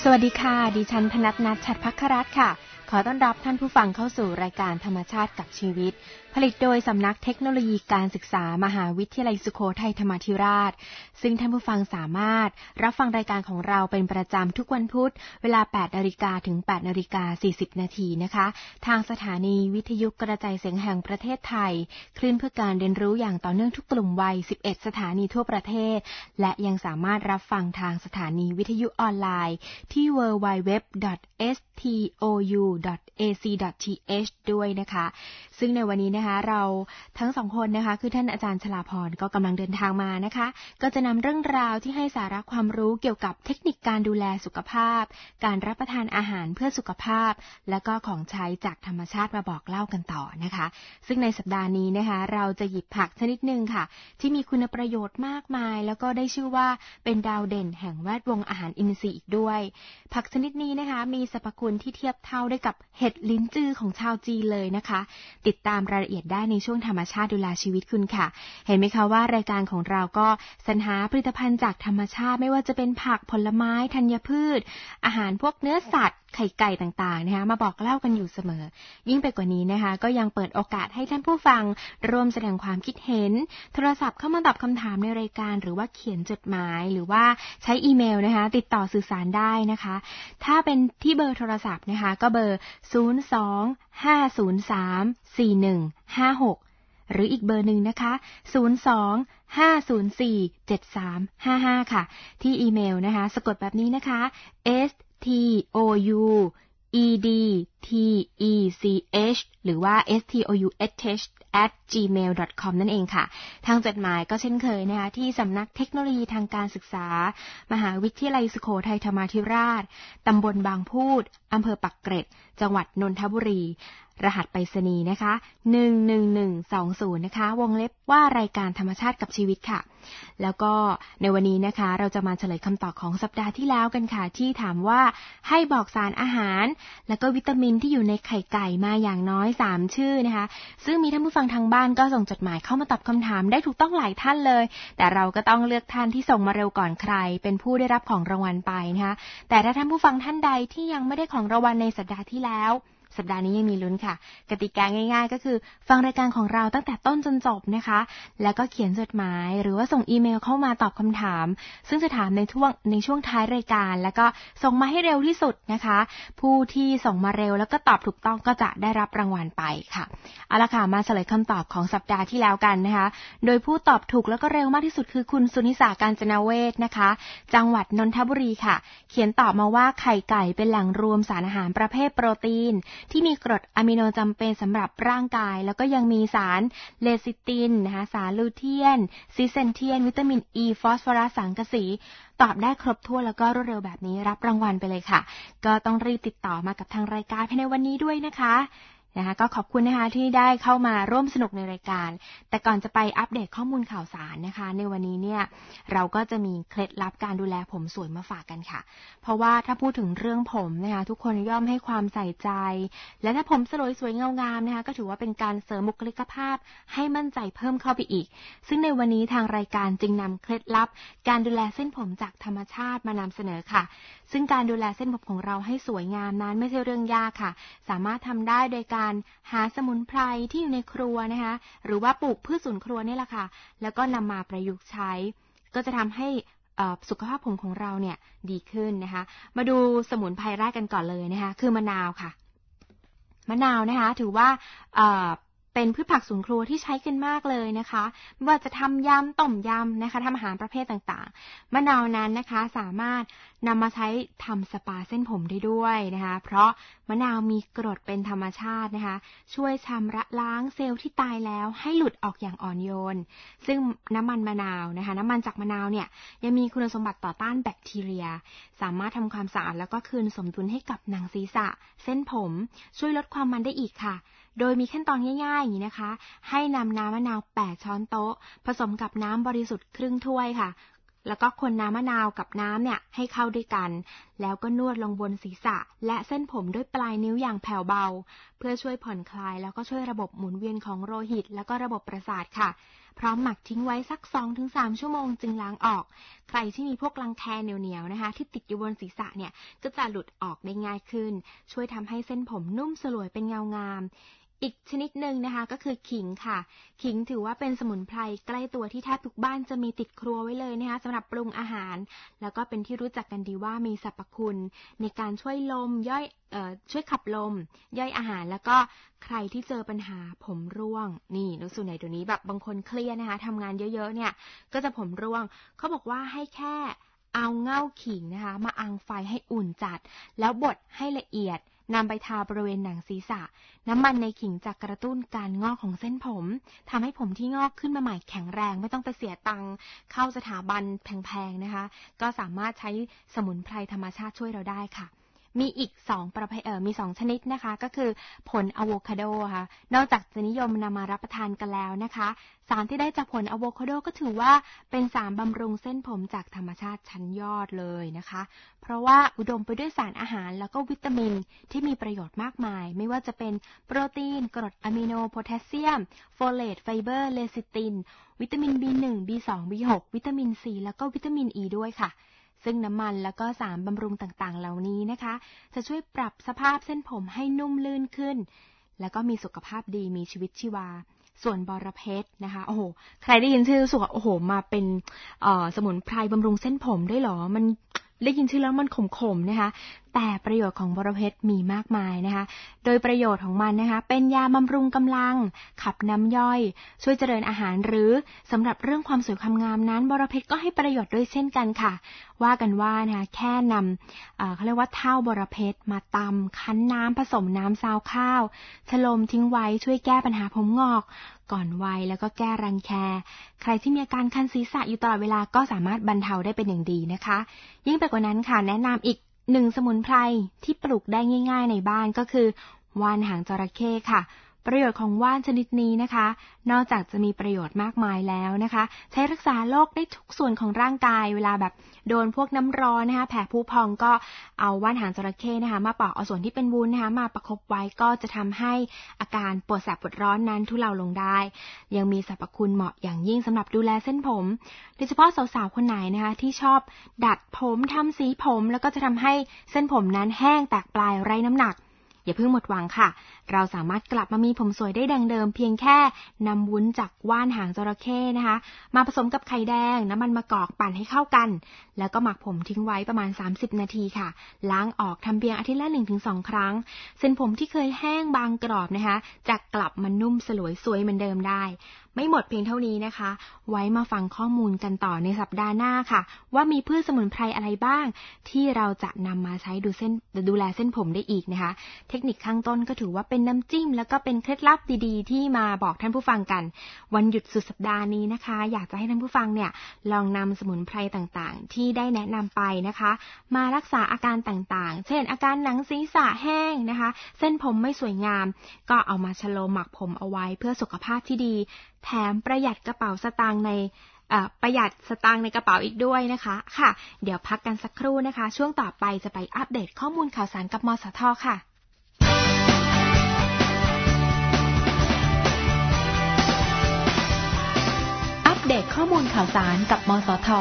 สวัสดีค่ะดิฉันพนัสนัท ฉัตรภัครัตน์ค่ะขอต้อนรับท่านผู้ฟังเข้าสู่รายการธรรมชาติกับชีวิตผลิตโดยสำนักเทคโนโลยีการศึกษามหาวิทยาลัยสุโขทัยธรรมาธิราชซึ่งท่านผู้ฟังสามารถรับฟังรายการของเราเป็นประจำทุกวันพุธเวลา 8:00 นถึง 8:40 นนะคะทางสถานีวิทยุกระจายเสียงแห่งประเทศไทยคลื่นเพื่อการเรียนรู้อย่างต่อเนื่องทุกกลุ่มวัย11สถานีทั่วประเทศและยังสามารถรับฟังทางสถานีวิทยุออนไลน์ที่ www.stu.ac.th ด้วยนะคะซึ่งในวันนี้นะคะเราทั้งสองคนนะคะคือท่านอาจารย์ชลาภรณ์ก็กำลังเดินทางมานะคะก็จะนำเรื่องราวที่ให้สาระความรู้เกี่ยวกับเทคนิคการดูแลสุขภาพการรับประทานอาหารเพื่อสุขภาพและก็ของใช้จากธรรมชาติมาบอกเล่ากันต่อนะคะซึ่งในสัปดาห์นี้นะคะเราจะหยิบผักชนิดหนึ่งค่ะที่มีคุณประโยชน์มากมายแล้วก็ได้ชื่อว่าเป็นดาวเด่นแห่งแวดวงอาหารอินทรีย์อีกด้วยผักชนิดนี้นะคะมีสรรพคุณที่เทียบเท่าได้กับเห็ดลิ้นจือของชาวจีนเลยนะคะติดตามรายละเอียดได้ในช่วงธรรมชาติดูแลชีวิตคุณค่ะเห็นไหมคะว่ารายการของเราก็สรรหาผลิตภัณฑ์จากธรรมชาติไม่ว่าจะเป็นผักผลไม้ธัญพืชอาหารพวกเนื้อสัตว์ไข่ไก่ต่างๆนะคะมาบอกเล่ากันอยู่เสมอยิ่งไปกว่านี้นะคะก็ยังเปิดโอกาสให้ท่านผู้ฟังร่วมแสดงความคิดเห็นโทรศัพท์เข้ามาตอบคำถามในรายการหรือว่าเขียนจดหมายหรือว่าใช้อีเมลนะคะติดต่อสื่อสารได้นะคะถ้าเป็นที่เบอร์โทรศัพท์นะคะก็เบอร์025034156หรืออีกเบอร์หนึ่งนะคะ025047355ค่ะที่อีเมลนะคะสะกดแบบนี้นะคะ STOUEDTECH หรือว่า STOUSH@gmail.com นั่นเองค่ะทางจดหมายก็เช่นเคยนะคะที่สำนักเทคโนโลยีทางการศึกษามหาวิทยาลัยสุโขทัยธรรมาธิราชตำบลบางพูดอำเภอปักเกร็ดจังหวัดนนทบุรีรหัสไปรษณีย์นะคะ11120นะคะวงเล็บว่ารายการธรรมชาติกับชีวิตค่ะแล้วก็ในวันนี้นะคะเราจะมาเฉลยคำตอบของสัปดาห์ที่แล้วกันค่ะที่ถามว่าให้บอกสารอาหารแล้วก็วิตามินที่อยู่ในไข่ไก่มาอย่างน้อย3ชื่อนะคะซึ่งมีท่านผู้ฟังทางบ้านก็ส่งจดหมายเข้ามาตอบคำถามได้ถูกต้องหลายท่านเลยแต่เราก็ต้องเลือกท่านที่ส่งมาเร็วก่อนใครเป็นผู้ได้รับของรางวัลไปนะคะแต่ถ้าท่านผู้ฟังท่านใดที่ยังไม่ได้ของรางวัลในสัปดาห์ที่แล้วสัปดาห์นี้ยังมีลุ้นค่ะกติกาง่ายๆก็คือฟังรายการของเราตั้งแต่ต้นจนจบนะคะแล้วก็เขียนจดหมายหรือว่าส่งอีเมลเข้ามาตอบคำถามซึ่งจะถามในช่วงท้ายรายการแล้วก็ส่งมาให้เร็วที่สุดนะคะผู้ที่ส่งมาเร็วแล้วก็ตอบถูกต้องก็จะได้รับรางวัลไปค่ะเอาล่ะค่ะมาเฉลยคำตอบของสัปดาห์ที่แล้วกันนะคะโดยผู้ตอบถูกแล้วก็เร็วมากที่สุดคือคุณสุนิสากาญจนาเวชนะคะจังหวัดนนทบุรีค่ะเขียนตอบมาว่าไข่ไก่เป็นแหล่งรวมสารอาหารประเภทโปรตีนที่มีกรดอะมิโนจำเป็นสำหรับร่างกายแล้วก็ยังมีสารเลซิตินนะคะสารลูเทียนซิเซนเทียนวิตามินอีฟอสฟอรัสสังกะสีตอบได้ครบถ้วนแล้วก็รวดเร็วแบบนี้รับรางวัลไปเลยค่ะก็ต้องรีบติดต่อมากับทางรายการภายในวันนี้ด้วยนะคะก็ขอบคุณนะคะที่ได้เข้ามาร่วมสนุกในรายการแต่ก่อนจะไปอัปเดตข้อมูลข่าวสารนะคะในวันนี้เนี่ยเราก็จะมีเคล็ดลับการดูแลผมสวยมาฝากกันค่ะเพราะว่าถ้าพูดถึงเรื่องผมนะคะทุกคนย่อมให้ความใส่ใจและถ้าผมสวยๆงามๆนะคะก็ถือว่าเป็นการเสริมบุคลิกภาพให้มั่นใจเพิ่มเข้าไปอีกซึ่งในวันนี้ทางรายการจึงนำเคล็ดลับการดูแลเส้นผมจากธรรมชาติมานำเสนอค่ะซึ่งการดูแลเส้นผมของเราให้สวยงามนั้นไม่ใช่เรื่องยากค่ะสามารถทำได้โดยการหาสมุนไพรที่อยู่ในครัวนะคะหรือว่าปลูกพืชสวนครัวนี่แหละค่ะแล้วก็นำมาประยุกต์ใช้ก็จะทำให้สุขภาพผมของเราเนี่ยดีขึ้นนะคะมาดูสมุนไพรแรกกันก่อนเลยนะคะคือมะนาวค่ะมะนาวนะคะถือว่าเป็นพืชผักสวนครัวที่ใช้กันมากเลยนะคะไม่ว่าจะทำยำต้มยำนะคะทำอาหารประเภทต่างๆมะนาวนั้นนะคะสามารถนำมาใช้ทำสปาเส้นผมได้ด้วยนะคะเพราะมะนาวมีกรดเป็นธรรมชาตินะคะช่วยชำระล้างเซลล์ที่ตายแล้วให้หลุดออกอย่างอ่อนโยนซึ่งน้ำมันมะนาวนะคะน้ำมันจากมะนาวเนี่ยยังมีคุณสมบัติต่อต้านแบคทีเรียสามารถทำความสะอาดแล้วก็คืนสมดุลให้กับหนังศีรษะเส้นผมช่วยลดความมันได้อีกค่ะโดยมีขั้นตอนง่ายๆอย่างนี้นะคะให้นำน้ำมะนาว8ช้อนโต๊ะผสมกับน้ำบริสุทธิ์ครึ่งถ้วยค่ะแล้วก็คนน้ำมะนาวกับน้ำเนี่ยให้เข้าด้วยกันแล้วก็นวดลงบนศีรษะและเส้นผมด้วยปลายนิ้วอย่างแผ่วเบาเพื่อช่วยผ่อนคลายแล้วก็ช่วยระบบหมุนเวียนของโลหิตแล้วก็ระบบประสาทค่ะพร้อมหมักทิ้งไว้สัก 2-3 ชั่วโมงจึงล้างออกใครที่มีพวกรังแคเหนียวๆนะคะที่ติดอยู่บนศีรษะเนี่ยก็จะหลุดออกได้ง่ายขึ้นช่วยทำให้เส้นผมนุ่มสลวยเป็นเงางามอีกชนิดหนึ่งนะคะก็คือขิงค่ะขิงถือว่าเป็นสมุนไพรใกล้ตัวที่แทบทุกบ้านจะมีติดครัวไว้เลยนะคะสำหรับปรุงอาหารแล้วก็เป็นที่รู้จักกันดีว่ามีสรรพคุณในการช่วยช่วยขับลมย่อยอาหารแล้วก็ใครที่เจอปัญหาผมร่วงนี่น้องส่วนใหญ่เดี๋ยวนี้แบบบางคนเครียดนะคะทำงานเยอะๆเนี่ยก็จะผมร่วงเขาบอกว่าให้แค่เอาเง่าขิงนะคะมาอังไฟให้อุ่นจัดแล้วบดให้ละเอียดนำไปทาบริเวณหนังศีรษะน้ำมันในขิงจะกระตุ้นการงอกของเส้นผมทำให้ผมที่งอกขึ้นมาใหม่แข็งแรงไม่ต้องไปเสียตังค์เข้าสถาบันแพงๆนะคะก็สามารถใช้สมุนไพรธรรมชาติช่วยเราได้ค่ะมีอีกมี2ชนิดนะคะก็คือผลอะโวคาโดค่ะนอกจากจะนิยมนำมารับประทานกันแล้วนะคะสารที่ได้จากผลอะโวคาโดก็ถือว่าเป็นสารบำรุงเส้นผมจากธรรมชาติชั้นยอดเลยนะคะเพราะว่าอุดมไปด้วยสารอาหารแล้วก็วิตามินที่มีประโยชน์มากมายไม่ว่าจะเป็นโปรตีนกรดอะมิโนโพแทสเซียมโฟเลตไฟเบอร์เลซิตินวิตามิน B1 B2 B6 วิตามิน C แล้วก็วิตามิน E ด้วยค่ะซึ่งน้ำมันแล้วก็สารบำรุงต่างๆเหล่านี้นะคะจะช่วยปรับสภาพเส้นผมให้นุ่มลื่นขึ้นแล้วก็มีสุขภาพดีมีชีวิตชีวาส่วนบอระเพ็ดนะคะโอ้โหใครได้ยินชื่อรู้สึกว่าโอ้โหมาเป็นสมุนไพรบำรุงเส้นผมได้หรอมันได้ยินชื่อแล้วมันขมๆนะคะแต่ประโยชน์ของบอระเพ็ดมีมากมายนะคะโดยประโยชน์ของมันนะคะเป็นยาบำรุงกำลังขับน้ำย่อยช่วยเจริญอาหารหรือสำหรับเรื่องความสวยความงามนั้นบอระเพ็ดก็ให้ประโยชน์ด้วยเช่นกันค่ะว่ากันว่านะคะแค่นำเขาเรียกว่าเถ้าบอระเพ็ดมาตำคั้นน้ำผสมน้ำซาวข้าวชโลมทิ้งไว้ช่วยแก้ปัญหาผมงอกก่อนวัยแล้วก็แก้รังแคใครที่มีอาการคันศีรษะอยู่ตลอดเวลาก็สามารถบรรเทาได้เป็นอย่างดีนะคะยิ่งไปกว่านั้นค่ะแนะนำอีก1สมุนไพรที่ปลูกได้ง่ายๆในบ้านก็คือว่านหางจระเข้ค่ะประโยชน์ของว่านชนิดนี้นะคะนอกจากจะมีประโยชน์มากมายแล้วนะคะใช้รักษาโรคได้ทุกส่วนของร่างกายเวลาแบบโดนพวกน้ำร้อนนะคะแผลผุพองก็เอาว่านหางจระเข้นะคะมาปอกเอาส่วนที่เป็นวุ้นนะคะมาประคบไว้ก็จะทำให้อาการปวดแสบปวดร้อนนั้นทุเลาลงได้ยังมีสรรพคุณเหมาะอย่างยิ่งสำหรับดูแลเส้นผมโดยเฉพาะสาวๆคนไหนนะคะที่ชอบดัดผมทำสีผมแล้วก็จะทำให้เส้นผมนั้นแห้งแตกปลายไร้น้ำหนักอย่าเพิ่งหมดหวังค่ะเราสามารถกลับมามีผมสวยได้ดังเดิมเพียงแค่นำวุ้นจากว่านหางจระเข้นะคะมาผสมกับไข่แดงน้ำมันมะกอกปั่นให้เข้ากันแล้วก็หมักผมทิ้งไว้ประมาณ30นาทีค่ะล้างออกทำเพียงอาทิตย์ละ 1-2 ครั้งเส้นผมที่เคยแห้งบางกรอบนะคะจะกลับมานุ่มสลวยสวยเหมือนเดิมได้ไม่หมดเพียงเท่านี้นะคะไว้มาฟังข้อมูลกันต่อในสัปดาห์หน้าค่ะว่ามีพืชสมุนไพรอะไรบ้างที่เราจะนำมาใช้ดูแลเส้นผมได้อีกนะคะเทคนิคข้างต้นก็ถือว่าเป็นน้ำจิ้มแล้วก็เป็นเคล็ดลับดีๆที่มาบอกท่านผู้ฟังกันวันหยุดสุดสัปดาห์นี้นะคะอยากจะให้ท่านผู้ฟังเนี่ยลองนำสมุนไพรต่างๆที่ได้แนะนำไปนะคะมารักษาอาการต่างๆเช่นอาการหนังศีรษะแห้งนะคะเส้นผมไม่สวยงามก็เอามาชโลมหมักผมเอาไว้เพื่อสุขภาพที่ดีแถมประหยัดกระเป๋าสตางค์ในกระเป๋าอีกด้วยนะคะค่ะเดี๋ยวพักกันสักครู่นะคะช่วงต่อไปจะไปอัปเดตข้อมูลข่าวสารกับมสท.ค่ะอัปเดตข้อมูลข่าวสารกับมสท.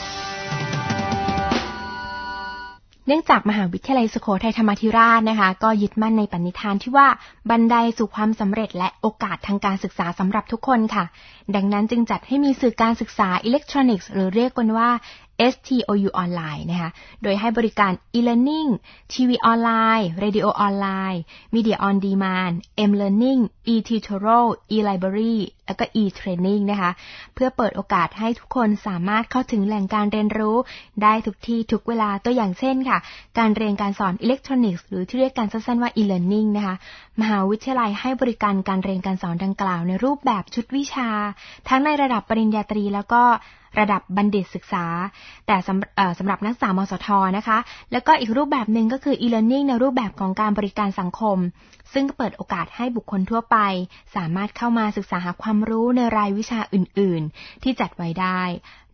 เนื่องจากมหาวิทยาลัยสุโขทัยธรรมาธิราชนะคะก็ยึดมั่นในปณิธานที่ว่าบันไดสู่ความสำเร็จและโอกาสทางการศึกษาสำหรับทุกคนค่ะดังนั้นจึงจัดให้มีสื่อการศึกษาอิเล็กทรอนิกส์หรือเรียกกันว่า STOU ออนไลน์นะคะโดยให้บริการ e-learning ทีวีออนไลน์ radio ออนไลน์ media on demand m-learning e-tutorial e-library แล้วก็ e-training นะคะเพื่อเปิดโอกาสให้ทุกคนสามารถเข้าถึงแหล่งการเรียนรู้ได้ทุกที่ทุกเวลาตัวอย่างเช่นค่ะการเรียนการสอนอิเล็กทรอนิกส์หรือที่เรียกกันสั้นๆว่า e-learning นะคะมหาวิทยาลัยให้บริการการเรียนการสอนดังกล่าวในรูปแบบชุดวิชาทั้งในระดับปริญญาตรีแล้วก็ระดับบัณฑิตศึกษาแต่สำหรับนักศึกษามสท.นะคะแล้วก็อีกรูปแบบหนึ่งก็คือ e-learning ในรูปแบบของการบริการสังคมซึ่งก็เปิดโอกาสให้บุคคลทั่วไปสามารถเข้ามาศึกษาหาความรู้ในรายวิชาอื่นๆที่จัดไว้ได้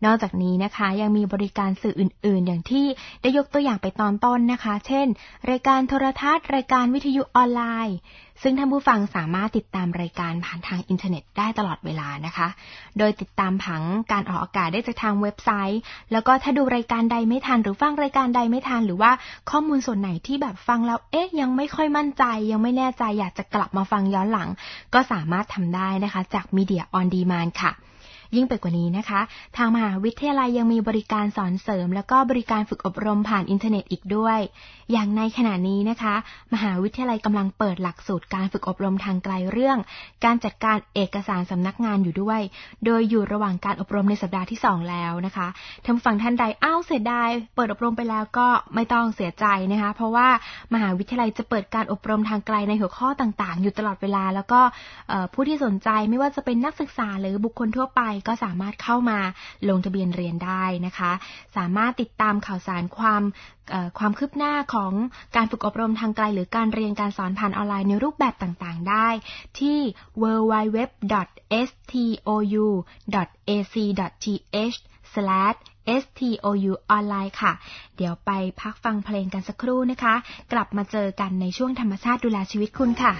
นอกจากนี้นะคะยังมีบริการสื่ออื่นๆอย่างที่ได้ยกตัวอย่างไปตอนต้นนะคะเช่นรายการโทรทัศน์รายการวิทยุออนไลน์ซึ่งท่านผู้ฟังสามารถติดตามรายการผ่านทางอินเทอร์เน็ตได้ตลอดเวลานะคะโดยติดตามผังการออกอากาศได้จากทางเว็บไซต์แล้วก็ถ้าดูรายการใดไม่ทันหรือฟังรายการใดไม่ทันหรือว่าข้อมูลส่วนไหนที่แบบฟังแล้วยังไม่ค่อยมั่นใจยังไม่แน่ใจอยากจะกลับมาฟังย้อนหลังก็สามารถทำได้นะคะจาก Media on Demand ค่ะยิ่งไปกว่านี้นะคะทางมหาวิทยาลัยยังมีบริการสอนเสริมแล้วก็บริการฝึกอบรมผ่านอินเทอร์เน็ตอีกด้วยอย่างในขณะนี้นะคะมหาวิทยาลัยกำลังเปิดหลักสูตรการฝึกอบรมทางไกลเรื่องการจัดการเอกสารสำนักงานอยู่ด้วยโดยอยู่ระหว่างการอบรมในสัปดาห์ที่2แล้วนะคะท่านฟังท่านใดเสียดายเปิดอบรมไปแล้วก็ไม่ต้องเสียใจนะคะเพราะว่ามหาวิทยาลัยจะเปิดการอบรมทางไกลในหัวข้อต่างๆอยู่ตลอดเวลาแล้วก็ผู้ที่สนใจไม่ว่าจะเป็นนักศึกษาหรือบุคคลทั่วไปก็สามารถเข้ามาลงทะเบียนเรียนได้นะคะสามารถติดตามข่าวสารความคืบหน้าของการฝึกอบรมทางไกลหรือการเรียนการสอนผ่านออนไลน์ในรูปแบบต่างๆได้ที่ www.stu.ac.th/STOU ออนไลน์ค่ะเดี๋ยวไปพักฟังเพลงกันสักครู่นะคะกลับมาเจอกันในช่วงธรรมชาติดูแลชีวิตคุณค่ะ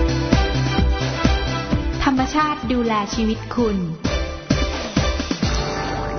ดูแลชีวิตคุณค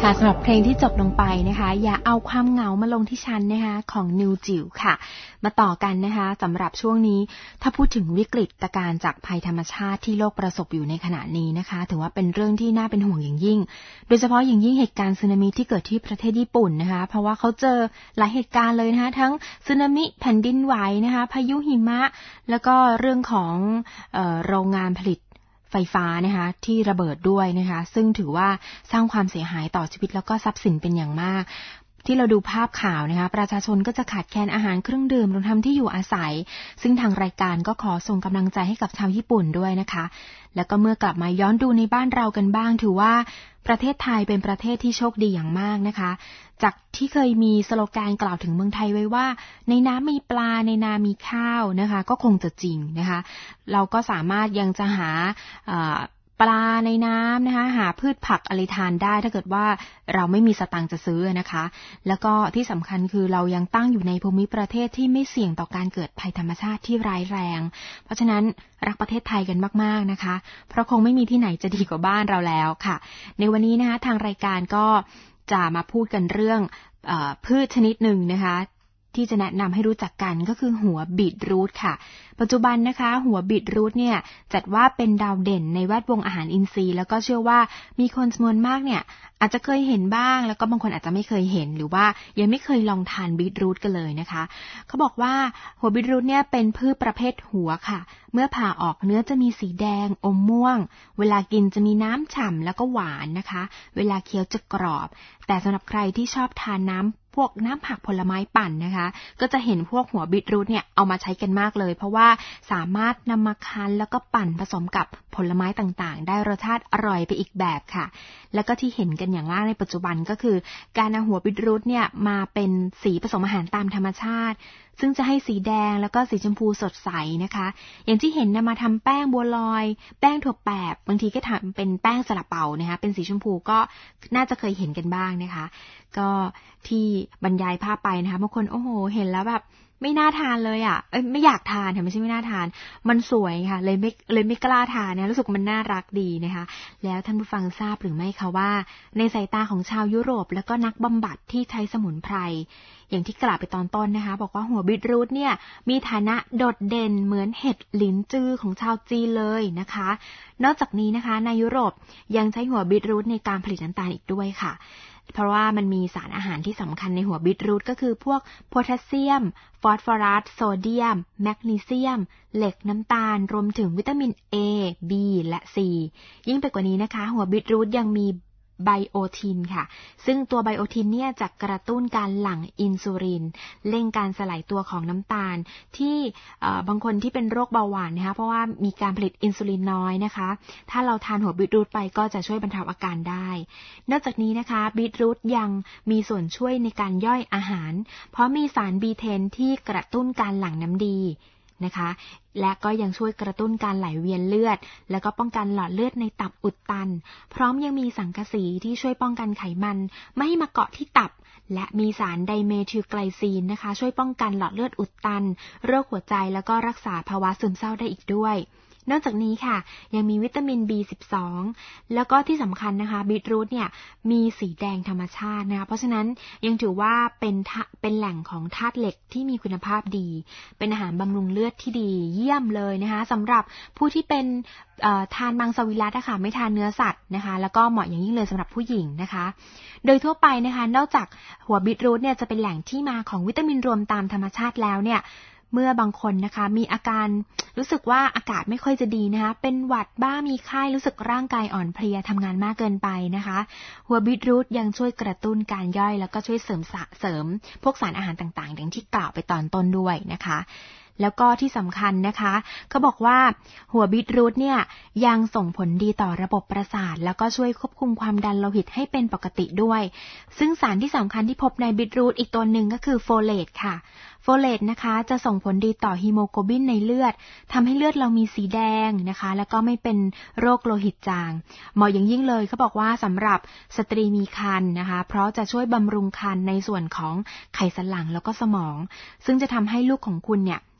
ค่ะสำหรับเพลงที่จบลงไปนะคะอย่าเอาความเหงามาลงที่ฉันนะคะของนิวจิ๋วค่ะมาต่อกันนะคะสำหรับช่วงนี้ถ้าพูดถึงวิกฤตการณ์จากภัยธรรมชาติที่โลกประสบอยู่ในขณะนี้นะคะถือว่าเป็นเรื่องที่น่าเป็นห่วงอย่างยิ่งโดยเฉพาะอย่างยิ่งเหตุการณ์สึนามิที่เกิดที่ประเทศญี่ปุ่นนะคะเพราะว่าเขาเจอหลายเหตุการณ์เลยนะคะทั้งสึนามิแผ่นดินไหวนะคะพายุหิมะแล้วก็เรื่องของโรงงานผลิตไฟฟ้านะคะที่ระเบิดด้วยนะคะซึ่งถือว่าสร้างความเสียหายต่อชีวิตแล้วก็ทรัพย์สินเป็นอย่างมากที่เราดูภาพข่าวนะคะประชาชนก็จะขาดแคลนอาหารเครื่องดื่มรวมทั้งที่อยู่อาศัยซึ่งทางรายการก็ขอส่งกำลังใจให้กับชาวญี่ปุ่นด้วยนะคะแล้วก็เมื่อกลับมาย้อนดูในบ้านเรากันบ้างถือว่าประเทศไทยเป็นประเทศที่โชคดีอย่างมากนะคะจากที่เคยมีสโลแกนกล่าวถึงเมืองไทยไว้ว่าในน้ำมีปลาในนามีข้าวนะคะก็คงจะจริงนะคะเราก็สามารถยังจะหาปลาในน้ำนะคะหาพืชผักอะไรทานได้ถ้าเกิดว่าเราไม่มีสตังค์จะซื้อนะคะแล้วก็ที่สำคัญคือเรายังตั้งอยู่ในภูมิประเทศที่ไม่เสี่ยงต่อการเกิดภัยธรรมชาติที่ร้ายแรงเพราะฉะนั้นรักประเทศไทยกันมากๆนะคะเพราะคงไม่มีที่ไหนจะดีกว่าบ้านเราแล้วค่ะในวันนี้นะคะทางรายการก็จะมาพูดกันเรื่องพืชชนิดหนึ่งนะคะที่จะแนะนำให้รู้จักกันก็คือหัวบีทรูทค่ะปัจจุบันนะคะหัวบีทรูทเนี่ยจัดว่าเป็นดาวเด่นในแวดวงอาหารอินทรีย์แล้วก็เชื่อว่ามีคนจำนวนมากเนี่ยอาจจะเคยเห็นบ้างแล้วก็บางคนอาจจะไม่เคยเห็นหรือว่ายังไม่เคยลองทานบีทรูทกันเลยนะคะเขาบอกว่าหัวบีทรูทเนี่ยเป็นพืชประเภทหัวค่ะเมื่อผ่าออกเนื้อจะมีสีแดงอมม่วงเวลากินจะมีน้ำฉ่ำแล้วก็หวานนะคะเวลาเคี้ยวจะกรอบแต่สำหรับใครที่ชอบทานพวกน้ำผักผลไม้ปั่นนะคะก็จะเห็นพวกหัวบีทรูทเนี่ยเอามาใช้กันมากเลยเพราะว่าสามารถนำมาคั้นแล้วก็ปั่นผสมกับผลไม้ต่างๆได้รสชาติอร่อยไปอีกแบบค่ะแล้วก็ที่เห็นกันอย่างมากในปัจจุบันก็คือการเอาหัวบีทรูทเนี่ยมาเป็นสีผสมอาหารตามธรรมชาติซึ่งจะให้สีแดงแล้วก็สีชมพูสดใสนะคะอย่างที่เห็นนำมาทำแป้งบัวลอยแป้งถั่วแปบบางทีก็ทำเป็นแป้งซาลาเปานะคะเป็นสีชมพูก็น่าจะเคยเห็นกันบ้างนะคะก็ที่บรรยายภาพไปนะคะบางคนโอ้โหเห็นแล้วแบบไม่น่าทานเลยอ่ะไม่อยากทานค่ะไม่ใช่ไม่น่าทานมันสวยค่ะเลยไม่กล้าทานนะรู้สึกมันน่ารักดีนะคะแล้วท่านผู้ฟังทราบหรือไม่คะว่าในสายตาของชาวยุโรปแล้วก็นักบำบัดที่ใช้สมุนไพรอย่างที่กล่าวไปตอนต้นนะคะบอกว่าหัวบีทรูทเนี่ยมีฐานะโดดเด่นเหมือนเห็ดหลินจือของชาวจีนเลยนะคะนอกจากนี้นะคะในยุโรปยังใช้หัวบีทรูทในการผลิตน้ำตาลอีกด้วยค่ะเพราะว่ามันมีสารอาหารที่สำคัญในหัวบีทรูทก็คือพวกโพแทสเซียมฟอสฟอรัสโซเดียมแมกนีเซียมเหล็กน้ำตาลรวมถึงวิตามิน A B และ C ยิ่งไปกว่านี้นะคะหัวบีทรูทยังมีไบโอทินค่ะซึ่งตัวไบโอทินเนี่ยจะกระตุ้นการหลั่งอินซูลินเร่งการสลายตัวของน้ำตาลที่บางคนที่เป็นโรคเบาหวานนะคะเพราะว่ามีการผลิตอินซูลินน้อยนะคะถ้าเราทานหัวบีทรูทไปก็จะช่วยบรรเทาอาการได้นอกจากนี้นะคะบีทรูทยังมีส่วนช่วยในการย่อยอาหารเพราะมีสารบีเทนที่กระตุ้นการหลั่งน้ำดีนะคะและก็ยังช่วยกระตุ้นการไหลเวียนเลือดแล้วก็ป้องกันหลอดเลือดในตับอุดตันพร้อมยังมีสังกะสีที่ช่วยป้องกันไขมันไม่ให้มาเกาะที่ตับและมีสารไดเมทิลไกลซีนนะคะช่วยป้องกันหลอดเลือดอุดตันโรคหัวใจแล้วก็รักษาภาวะซึมเศร้าได้อีกด้วยนอกจากนี้ค่ะยังมีวิตามิน B12 แล้วก็ที่สำคัญนะคะบีทรูทเนี่ยมีสีแดงธรรมชาตินะคะเพราะฉะนั้นยังถือว่าเป็นแหล่งของธาตุเหล็กที่มีคุณภาพดีเป็นอาหารบำรุงเลือดที่ดีเยี่ยมเลยนะคะสำหรับผู้ที่เป็นทานมังสวิรัตินะคะไม่ทานเนื้อสัตว์นะคะแล้วก็เหมาะอย่างยิ่งเลยสำหรับผู้หญิงนะคะโดยทั่วไปนะคะนอกจากหัวบีทรูทเนี่ยจะเป็นแหล่งที่มาของวิตามินรวมตามธรรมชาติแล้วเนี่ยเมื่อบางคนนะคะมีอาการรู้สึกว่าอากาศไม่ค่อยจะดีนะคะเป็นหวัดบ้ามีไข้รู้สึกร่างกายอ่อนเพลียทำงานมากเกินไปนะคะหัวบีทรูทยังช่วยกระตุ้นการย่อยแล้วก็ช่วยเสริมพวกสารอาหารต่างๆอย่างที่กล่าวไปตอนต้นด้วยนะคะแล้วก็ที่สำคัญนะคะเขาบอกว่าหัวบีทรูทเนี่ยยังส่งผลดีต่อระบบประสาทแล้วก็ช่วยควบคุมความดันโลหิตให้เป็นปกติด้วยซึ่งสารที่สำคัญที่พบในบีทรูทอีกตัวหนึ่งก็คือโฟเลตค่ะโฟเลตนะคะจะส่งผลดีต่อฮีโมโกลบินในเลือดทำให้เลือดเรามีสีแดงนะคะแล้วก็ไม่เป็นโรคโลหิตจางเหมาะอย่างยิ่งเลยเขาบอกว่าสำหรับสตรีมีครรภ์นะคะเพราะจะช่วยบำรุงครรภ์ในส่วนของไขสันหลังแล้วก็สมองซึ่งจะทำให้ลูกของคุณเนี่ย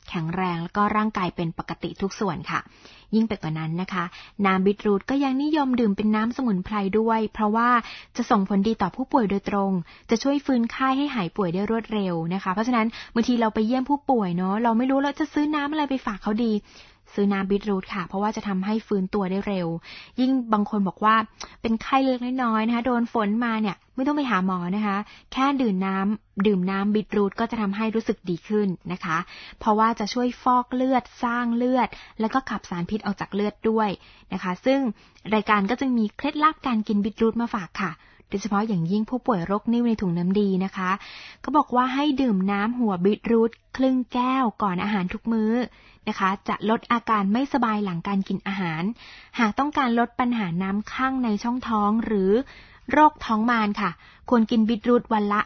แข็งแรงแล้วก็ร่างกายเป็นปกติทุกส่วนค่ะยิ่งไปกว่านั้นนะคะน้ำบีทรูทก็ยังนิยมดื่มเป็นน้ำสมุนไพรด้วยเพราะว่าจะส่งผลดีต่อผู้ป่วยโดยตรงจะช่วยฟื้นไข้ให้หายป่วยได้รวดเร็วนะคะเพราะฉะนั้นบางทีเราไปเยี่ยมผู้ป่วยเนาะเราไม่รู้เราจะซื้อน้ำอะไรไปฝากเขาดีซื้อน้ำบีทรูทค่ะเพราะว่าจะทำให้ฟื้นตัวได้เร็วยิ่งบางคนบอกว่าเป็นไข้เล็กน้อยนะคะโดนฝนมาเนี่ยไม่ต้องไปหาหมอนะคะแค่ดื่มน้ำบีทรูทก็จะทำให้รู้สึกดีขึ้นนะคะเพราะว่าจะช่วยฟอกเลือดสร้างเลือดแล้วก็ขับสารพิษออกจากเลือดด้วยนะคะซึ่งรายการก็จะมีเคล็ดลับการกินบีทรูทมาฝากค่ะโดยเฉพาะอย่างยิ่งผู้ป่วยโรคนิ่วในถุงน้ำดีนะคะก็บอกว่าให้ดื่มน้ำหัวบีทรูทครึ่งแก้วก่อนอาหารทุกมื้อนะคะจะลดอาการไม่สบายหลังการกินอาหารหากต้องการลดปัญหาน้ำข้างในช่องท้องหรือโรคท้องมารค่ะควรกินบีทรูทวันละ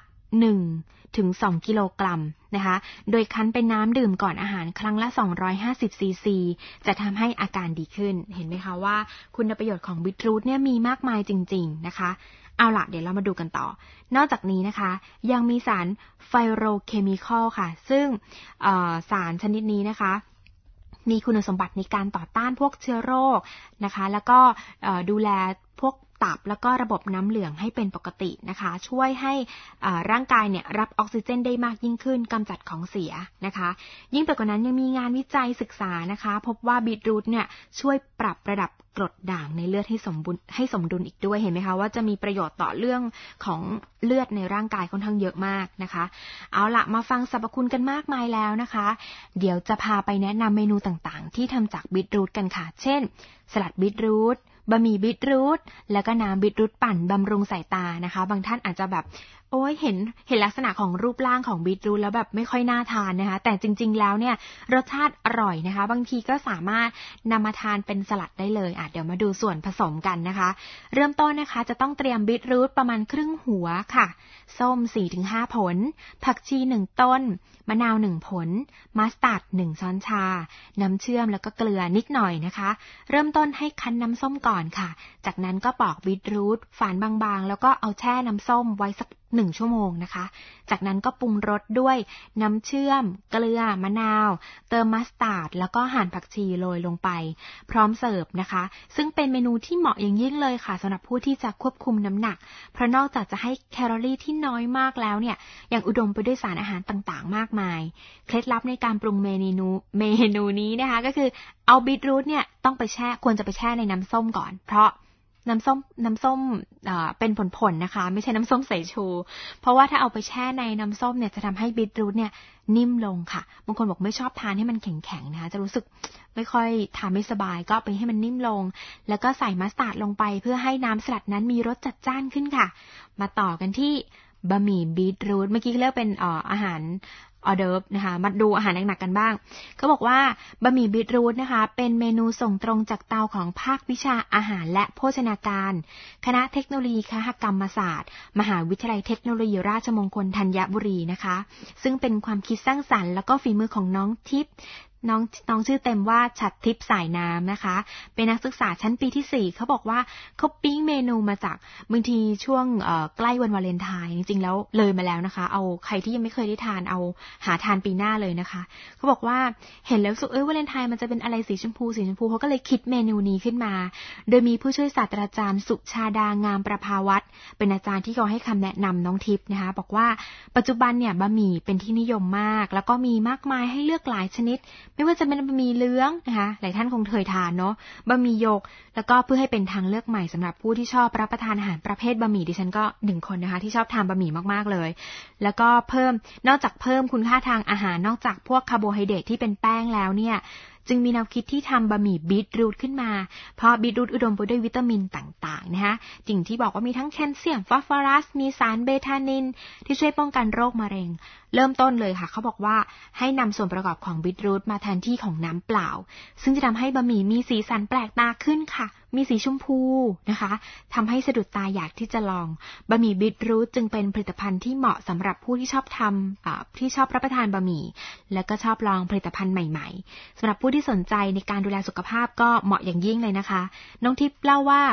1 ถึง 2 กิโลกรัมนะคะโดยคั้นเป็นน้ำดื่มก่อนอาหารครั้งละ250ซีซีจะทำให้อาการดีขึ้นเห็นไหมคะว่าคุณประโยชน์ของบีทรูทเนี่ยมีมากมายจริงๆนะคะเอาล่ะเดี๋ยวเรามาดูกันต่อนอกจากนี้นะคะยังมีสารไฟโรเคมีคอลค่ะซึ่งสารชนิดนี้นะคะมีคุณสมบัติในการต่อต้านพวกเชื้อโรคนะคะแล้วก็ดูแลพวกตับแล้วก็ระบบน้ำเหลืองให้เป็นปกตินะคะช่วยให้ร่างกายเนี่ยรับออกซิเจนได้มากยิ่งขึ้นกำจัดของเสียนะคะยิ่งไปกว่านั้นยังมีงานวิจัยศึกษานะคะพบว่าบีทรูทเนี่ยช่วยปรับระดับกรดด่างในเลือดให้สมดุลอีกด้วยเห็นไหมคะว่าจะมีประโยชน์ต่อเรื่องของเลือดในร่างกายค่อนข้างเยอะมากนะคะเอาล่ะมาฟังสรรพคุณกันมากมายแล้วนะคะเดี๋ยวจะพาไปแนะนำเมนูต่างๆที่ทำจากบีทรูทกันค่ะเช่นสลัดบีทรูทบะหมี่บีทรูทแล้วก็น้ำบีทรูทปั่นบำรุงสายตานะคะบางท่านอาจจะแบบโอ้ยเห็นลักษณะของรูปร่างของบีทรูทแล้วแบบไม่ค่อยน่าทานนะคะแต่จริงๆแล้วเนี่ยรสชาติอร่อยนะคะบางทีก็สามารถนำมาทานเป็นสลัดได้เลยเดี๋ยวมาดูส่วนผสมกันนะคะเริ่มต้นนะคะจะต้องเตรียมบีทรูทประมาณครึ่งหัวค่ะส้ม 4-5 ผลผักชี1ต้นมะนาว1ผลมัสตาร์ด1ช้อนชาน้ำเชื่อมแล้วก็เกลือนิดหน่อยนะคะเริ่มต้นให้คั้นน้ำส้มก่อนค่ะจากนั้นก็ปอกบีทรูทฝานบางๆแล้วก็เอาแช่น้ำส้มไว้สัก1 ชั่วโมงนะคะจากนั้นก็ปรุงรสด้วยน้ำเชื่อมเกลือมะนาวเติมมัสตาร์ดแล้วก็หั่นผักชีโรยลงไปพร้อมเสิร์ฟนะคะซึ่งเป็นเมนูที่เหมาะอย่างยิ่งเลยค่ะสำหรับผู้ที่จะควบคุมน้ำหนักเพราะนอกจากจะให้แคลอรี่ที่น้อยมากแล้วเนี่ยยังอุดมไปด้วยสารอาหารต่างๆมากมายเคล็ดลับในการปรุงเมนูนี้นะคะก็คือเอาบีทรูทเนี่ยควรจะไปแช่ในน้ำส้มก่อนเพราะน้ำส้มเป็นผลๆนะคะไม่ใช่น้ำส้มสายชูเพราะว่าถ้าเอาไปแช่ในน้ำส้มเนี่ยจะทำให้บีทรูทเนี่ยนิ่มลงค่ะบางคนบอกไม่ชอบทานให้มันแข็งๆนะคะจะรู้สึกไม่ค่อยทานไม่สบายก็ไปให้มันนิ่มลงแล้วก็ใส่มัสตาร์ดลงไปเพื่อให้น้ำสลัดนั้นมีรสจัดจ้านขึ้นค่ะมาต่อกันที่บะหมี่บีทรูทเมื่อกี้เรียกเป็นอาหารออเดิร์ฟนะคะมาดูอาหารหนักๆกันบ้างเขาบอกว่าบะหมี่บีทรูทนะคะเป็นเมนูส่งตรงจากเตาของภาควิชาอาหารและโภชนาการคณะเทคโนโลยีคหกรรมศาสตร์มหาวิทยาลัยเทคโนโลยีราชมงคลธัญบุรีนะคะซึ่งเป็นความคิดสร้างสรรค์แล้วก็ฝีมือของน้องทิพย์น้องชื่อเต็มว่าฉัตรทิพย์สายน้ำนะคะเป็นนักศึกษาชั้นปีที่4เขาบอกว่าเขาปิ๊งเมนูมาจากบางทีช่วงใกล้วันวาเลนไทน์จริงๆแล้วเลยมาแล้วนะคะเอาใครที่ยังไม่เคยได้ทานเอาหาทานปีหน้าเลยนะคะเขาบอกว่าเห็นแล้ววาเลนไทน์มันจะเป็นอะไรสีชมพูเขาก็เลยคิดเมนูนี้ขึ้นมาโดยมีผู้ช่วยศาสตราจารย์สุชาดางามประภาวัฒน์เป็นอาจารย์ที่เขาให้คำแนะนำน้องทิพย์นะคะบอกว่าปัจจุบันเนี่ยบะหมี่เป็นที่นิยมมากแล้วก็มีมากมายให้เลือกหลายชนิดไม่ว่าจะเป็นบะหมี่เหลืองนะคะหลายท่านคงเคยทานเนาะบะหมี่หยกแล้วก็เพื่อให้เป็นทางเลือกใหม่สำหรับผู้ที่ชอบรับประทานอาหารประเภทบะหมี่ดิฉันก็1คนนะคะที่ชอบทานบะหมี่มากๆเลยแล้วก็นอกจากเพิ่มคุณค่าทางอาหารนอกจากพวกคาร์โบไฮเดรตที่เป็นแป้งแล้วเนี่ยจึงมีแนวคิดที่ทำบะหมี่บีทรูทขึ้นมาเพราะบีทรูทอุดมไปด้วยวิตามินต่างๆนะคะสิ่งที่บอกว่ามีทั้งแคลเซียมฟอสฟอรัสมีสารเบทานินที่ช่วยป้องกันโรคมะเร็งเริ่มต้นเลยค่ะเขาบอกว่าให้นำส่วนประกอบของบีทรูทมาแทนที่ของน้ำเปล่าซึ่งจะทำให้บะหมี่มีสีสันแปลกตาขึ้นค่ะมีสีชมพูนะคะทำให้สะดุดตาอยากที่จะลองบะหมี่บีทรูทจึงเป็นผลิตภัณฑ์ที่เหมาะสำหรับผู้ที่ชอบรับประทานบะหมี่และก็ชอบลองผลิตภัณฑ์ใหม่ๆสำหรับผู้ที่สนใจในการดูแลสุขภาพก็เหมาะอย่างยิ่งเลยนะคะน้องทิพย์เล่าว่า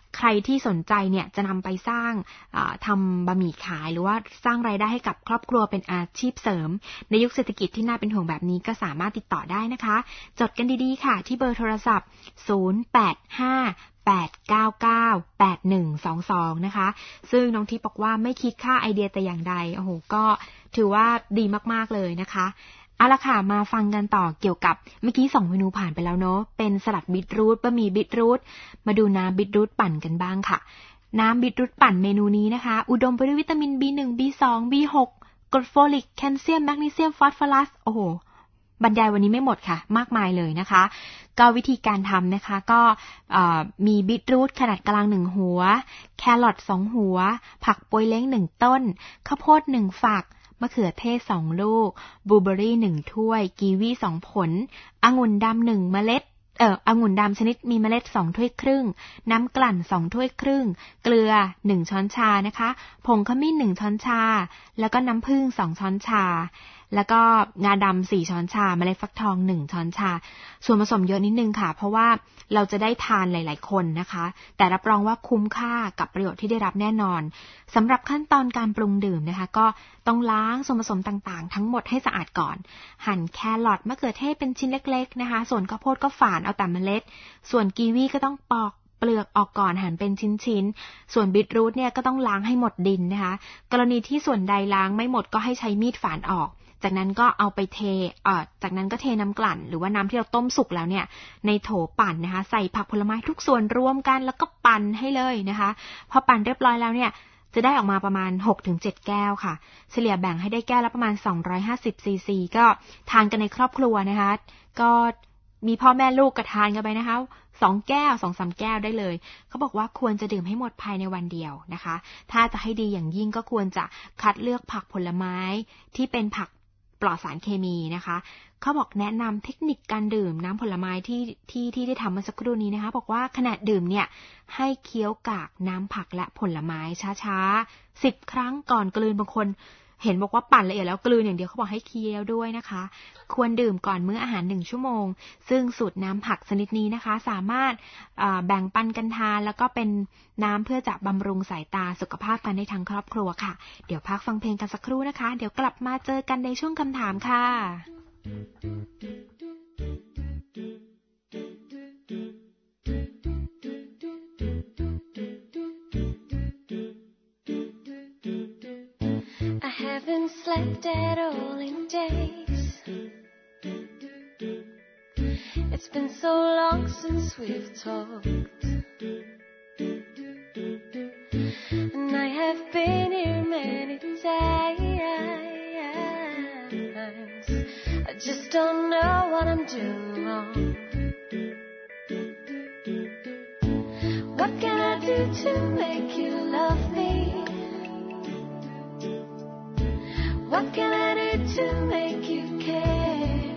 ใครที่สนใจเนี่ยจะนำไปสร้างทำบะหมี่ขายหรือว่าสร้างรายได้ให้กับครอบครัวเป็นอาชีพเสริมในยุคเศรษฐกิจที่น่าเป็นห่วงแบบนี้ก็สามารถติดต่อได้นะคะจดกันดีๆค่ะที่เบอร์โทรศัพท์0858998122นะคะซึ่งน้องทิพย์บอกว่าไม่คิดค่าไอเดียแต่อย่างใดโอ้โหก็ถือว่าดีมากๆเลยนะคะเอาล่ะค่ะมาฟังกันต่อเกี่ยวกับเมื่อกี้2เมนูผ่านไปแล้วเนาะเป็นสลัดบีทรูทบะหมี่บีทรูทมาดูน้ำบีทรูทปั่นกันบ้างค่ะน้ำบีทรูทปั่นเมนูนี้นะคะอุดมไปด้วยวิตามิน B1 B2 B6 กรดโฟลิกแคลเซียมแมกนีเซียมฟอสฟอรัสโอ้โหบรรยายวันนี้ไม่หมดค่ะมากมายเลยนะคะก็วิธีการทำนะคะก็มีบีทรูทขนาดกลาง1หัวแครอท2หัวผักปวยเล้ง1ต้นข้าวโพด1ฝักมะเขือเทศ2ลูกบลูเบอร์รี่1ถ้วยกีวี2ผลองุ่นดำ1เมล็ดองุ่นดำชนิดมีเมล็ด2ถ้วยครึ่งน้ำกลั่น2ถ้วยครึ่งเกลือ1ช้อนชานะคะผงขมิ้น1ช้อนชาแล้วก็น้ำผึ้ง2ช้อนชาแล้วก็งาดำ4ช้อนชาเมล็ดฟักทอง1ช้อนชาส่วนผสมเยอะนิดนึงค่ะเพราะว่าเราจะได้ทานหลายๆคนนะคะแต่รับรองว่าคุ้มค่ากับประโยชน์ที่ได้รับแน่นอนสำหรับขั้นตอนการปรุงดื่มนะคะก็ต้องล้างส่วนผสมต่างๆทั้งหมดให้สะอาดก่อนหั่นแครอทมะเขือเทศเป็นชิ้นเล็กๆนะคะส่วนข้าวโพดก็ฝานเอาแต่เมล็ดส่วนกีวีก็ต้องปอกเปลือกออกก่อนหั่นเป็นชิ้นๆส่วนบีทรูทเนี่ยก็ต้องล้างให้หมดดินนะคะกรณีที่ส่วนใดล้างไม่หมดก็ให้ใช้มีดฝานออกจากนั้นก็เอาไปจากนั้นก็เทน้ำกลั่นหรือว่าน้ำที่เราต้มสุกแล้วเนี่ยในโถปั่นนะคะใส่ผักผลไม้ทุกส่วนรวมกันแล้วก็ปั่นให้เลยนะคะพอปั่นเรียบร้อยแล้วเนี่ยจะได้ออกมาประมาณ 6-7 แก้วค่ะเฉลี่ยแบ่งให้ได้แก้วละประมาณ250ซีซีก็ทานกันในครอบครัวนะคะก็มีพ่อแม่ลูกก็ทานกันไปนะคะ2 แก้ว 2-3 แก้วได้เลยเขาบอกว่าควรจะดื่มให้หมดภายในวันเดียวนะคะถ้าจะให้ดีอย่างยิ่งก็ควรจะคัดเลือกผักผลไม้ที่เป็นผักปลอดสารเคมีนะคะเขาบอกแนะนำเทคนิคการดื่มน้ำผลไม้ที่ได้ทำเมื่อสักครู่นี้นะคะบอกว่าขณะดื่มเนี่ยให้เคี้ยวกากน้ำผักและผลไม้ช้าๆ10 ครั้งก่อนกลืนบางคนเห็นบอกว่าปั่นละเอียดแล้วกลืนอย่างเดียวเขาบอกให้เคี้ยวด้วยนะคะควรดื่มก่อนมื้ออาหาร1 ชั่วโมงซึ่งสูตรน้ำผักชนิดนี้นะคะสามารถแบ่งปันกันทานแล้วก็เป็นน้ำเพื่อจะบำรุงสายตาสุขภาพกันได้ทั้งครอบครัวค่ะเดี๋ยวพักฟังเพลงกันสักครู่นะคะเดี๋ยวกลับมาเจอกันในช่วงคำถามค่ะ I haven't slept at all in days. It's been so long since we've talked. And I have been here many times. I just don't know what I'm doing wrong. What can I do to make you love me?What can I do to make you care?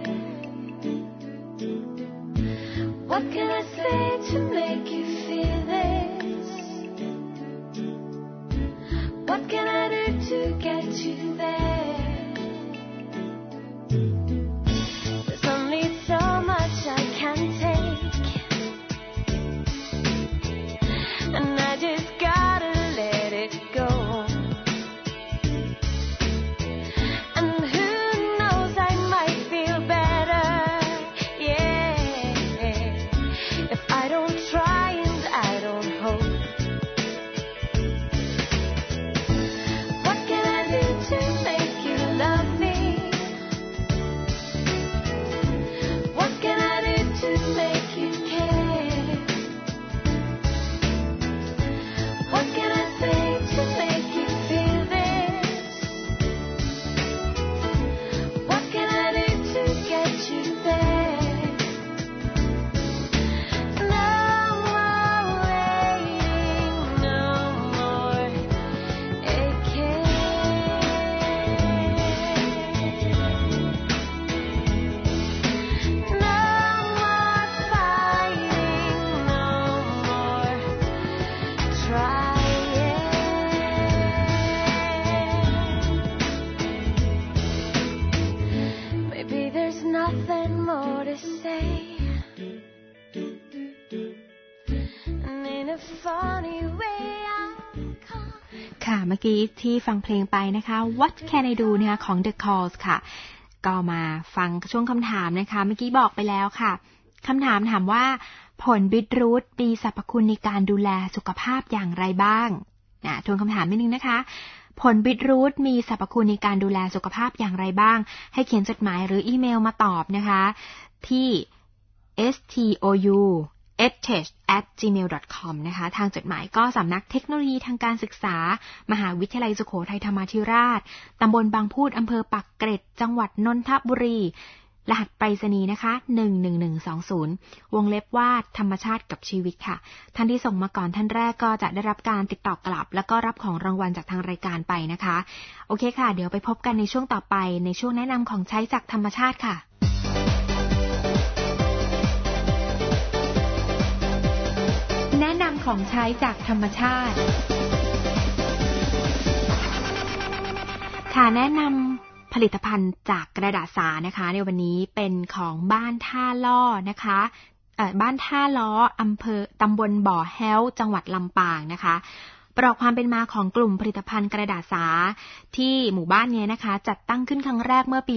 What can I say to make you feel this? What can I do to get you there? There's only so much I can take, and I just gotta let it go.I ค่ะเมื่อกี้ที่ฟังเพลงไปนะคะ What Can I Do นะคะของ The Calls ค่ะก็มาฟังช่วงคำถามนะคะเมื่อกี้บอกไปแล้วค่ะคำถามถามว่าผลบีทรูทมีสรรพคุณในการดูแลสุขภาพอย่างไรบ้างทวนคำถามนิดนึงนะคะผลบีทรูทมีสรรพคุณในการดูแลสุขภาพอย่างไรบ้างให้เขียนจดหมายหรืออีเมลมาตอบนะคะที่ stou@gmail.com นะคะทางจดหมายก็สำนักเทคโนโลยีทางการศึกษามหาวิทยาลัยสุโขทัยธรรมาธิราชตำบลบางพูดอำเภอปักเกร็ดจังหวัดนนทบุรีรหัสไปรษณีย์นะคะ11120วงเล็บว่าธรรมชาติกับชีวิตค่ะท่านที่ส่งมาก่อนท่านแรกก็จะได้รับการติดต่อกลับแล้วก็รับของรางวัลจากทางรายการไปนะคะโอเคค่ะเดี๋ยวไปพบกันในช่วงต่อไปในช่วงแนะนำของใช้จากธรรมชาติค่ะแนะนำของใช้จากธรรมชาติค่ะแนะนำผลิตภัณฑ์จากกระดาษสานะคะในวันนี้เป็นของบ้านท่าล้อนะคะบ้านท่าล้ออำเภอตำบลบ่อแฮ้วจังหวัดลำปางนะคะประวัติความเป็นมาของกลุ่มผลิตภัณฑ์กระดาษสาที่หมู่บ้านนี้นะคะจัดตั้งขึ้นครั้งแรกเมื่อปี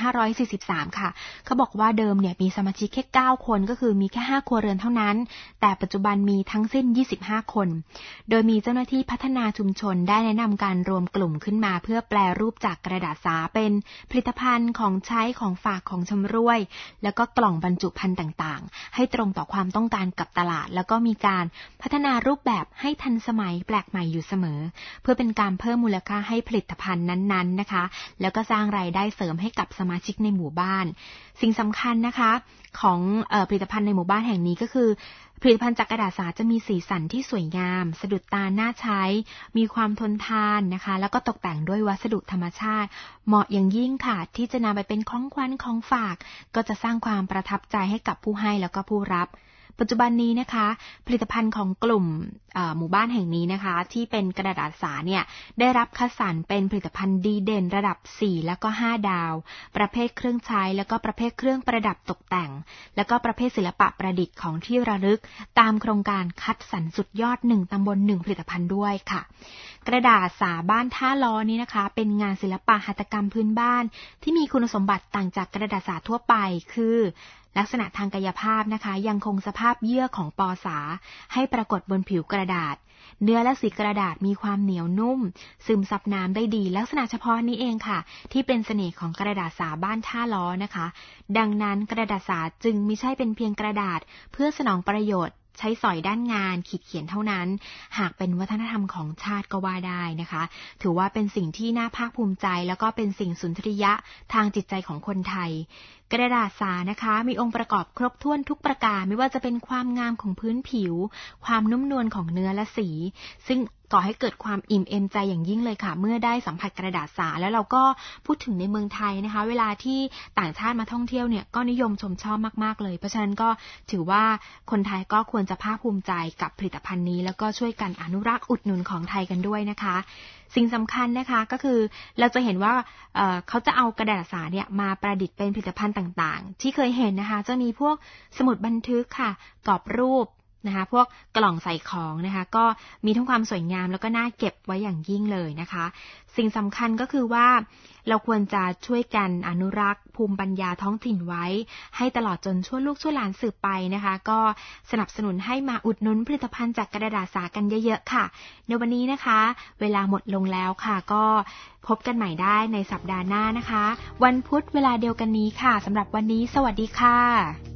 2543 ค่ะเขาบอกว่าเดิมเนี่ยมีสมาชิกแค่9คนก็คือมีแค่5ครัวเรือนเท่านั้นแต่ปัจจุบันมีทั้งสิ้น25คนโดยมีเจ้าหน้าที่พัฒนาชุมชนได้แนะนำการรวมกลุ่มขึ้นมาเพื่อแปรรูปจากกระดาษสาเป็นผลิตภัณฑ์ของใช้ของฝากของชำร่วยแล้วก็กล่องบรรจุภัณฑ์ต่างๆให้ตรงต่อความต้องการกับตลาดแล้วก็มีการพัฒนารูปแบบให้ทันสมัยแปลกใหม่อยู่เสมอเพื่อเป็นการเพิ่มมูลค่าให้ผลิตภัณฑ์นั้นๆนะคะแล้วก็สร้างรายได้เสริมให้กับสมาชิกในหมู่บ้านสิ่งสำคัญนะคะของผลิตภัณฑ์ในหมู่บ้านแห่งนี้ก็คือผลิตภัณฑ์จากกระดาษสาจะมีสีสันที่สวยงามสะดุดตาน่าใช้มีความทนทานนะคะแล้วก็ตกแต่งด้วยวัสดุธรรมชาติเหมาะอย่างยิ่งค่ะที่จะนำไปเป็นของขวัญของฝากก็จะสร้างความประทับใจให้กับผู้ให้แล้วก็ผู้รับปัจจุบันนี้นะคะผลิตภัณฑ์ของกลุ่มหมู่บ้านแห่งนี้นะคะที่เป็นกระดาษสาเนี่ยได้รับคัดสรรเป็นผลิตภัณฑ์ดีเด่นระดับ4แล้วก็5ดาวประเภทเครื่องใช้แล้วก็ประเภทเครื่องประดับตกแต่งแล้วก็ประเภทศิลปะประดิษฐ์ของที่ระลึกตามโครงการคัดสรรสุดยอด1ตำบล1ผลิตภัณฑ์ด้วยค่ะกระดาษสาบ้านท่าล้อนี้นะคะเป็นงานศิลปะหัตถกรรมพื้นบ้านที่มีคุณสมบัติต่างจากกระดาษสาทั่วไปคือลักษณะทางกายภาพนะคะยังคงสภาพเยื่อของปอสาให้ปรากฏบนผิวกระดาษเนื้อและสีกระดาษมีความเหนียวนุ่มซึมซับน้ำได้ดีลักษณะเฉพาะนี้เองค่ะที่เป็นเสน่ห์ของกระดาษสาบ้านท่าล้อนะคะดังนั้นกระดาษสาจึงไม่ใช่เป็นเพียงกระดาษเพื่อสนองประโยชน์ใช้สอยด้านงานขีดเขียนเท่านั้นหากเป็นวัฒนธรรมของชาติก็ว่าได้นะคะถือว่าเป็นสิ่งที่น่าภาคภูมิใจแล้วก็เป็นสิ่งสุนทรียะทางจิตใจของคนไทยกระดาษสานะคะมีองค์ประกอบครบถ้วนทุกประการไม่ว่าจะเป็นความงามของพื้นผิวความนุ่มนวลของเนื้อและสีซึ่งก่อให้เกิดความอิ่มเอมใจอย่างยิ่งเลยค่ะเมื่อได้สัมผัสกระดาษสาแล้วเราก็พูดถึงในเมืองไทยนะคะเวลาที่ต่างชาติมาท่องเที่ยวเนี่ยก็นิยมชมชอบมากๆเลยเพราะฉะนั้นก็ถือว่าคนไทยก็ควรจะภาคภูมิใจกับผลิตภัณฑ์นี้แล้วก็ช่วยกันอนุรักษ์อุดหนุนของไทยกันด้วยนะคะสิ่งสำคัญนะคะก็คือเราจะเห็นว่าเขาจะเอากระดาษสาเนี่ยมาประดิษฐ์เป็นผลิตภัณฑ์ต่างๆที่เคยเห็นนะคะจะมีพวกสมุดบันทึกค่ะกรอบรูปนะคะพวกกล่องใส่ของนะคะก็มีทั้งความสวยงามแล้วก็น่าเก็บไว้อย่างยิ่งเลยนะคะสิ่งสำคัญก็คือว่าเราควรจะช่วยกันอนุรักษ์ภูมิปัญญาท้องถิ่นไว้ให้ตลอดจนชั่วลูกชั่วหลานสืบไปนะคะก็สนับสนุนให้มาอุดหนุนผลิตภัณฑ์จากกระดาษสากันเยอะๆค่ะในวันนี้นะคะเวลาหมดลงแล้วค่ะก็พบกันใหม่ได้ในสัปดาห์หน้านะคะวันพุธเวลาเดียวกันนี้ค่ะสำหรับวันนี้สวัสดีค่ะ